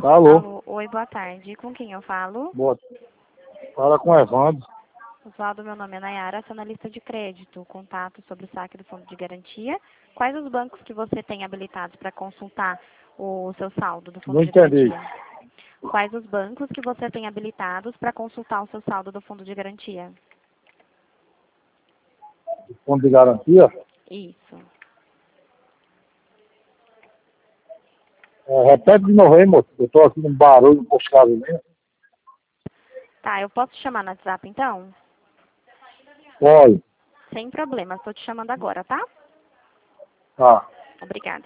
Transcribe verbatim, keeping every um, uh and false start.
Alô? Alô, oi, boa tarde. Com quem eu falo? Boa. Fala com o Evandro. Oswaldo, meu nome é Nayara, sou analista de crédito. Contato sobre o saque do fundo de garantia. Quais os bancos que você tem habilitados para consultar o seu saldo do fundo Não de entendi. garantia? Quais os bancos que você tem habilitados para consultar o seu saldo do fundo de garantia? Fundo de garantia? Isso. É, repete de novo aí, moço. Eu tô aqui num barulho, buscado mesmo. Tá, eu posso te chamar no WhatsApp então? Pode. Sem problema, estou te chamando agora, tá? Tá. Obrigada.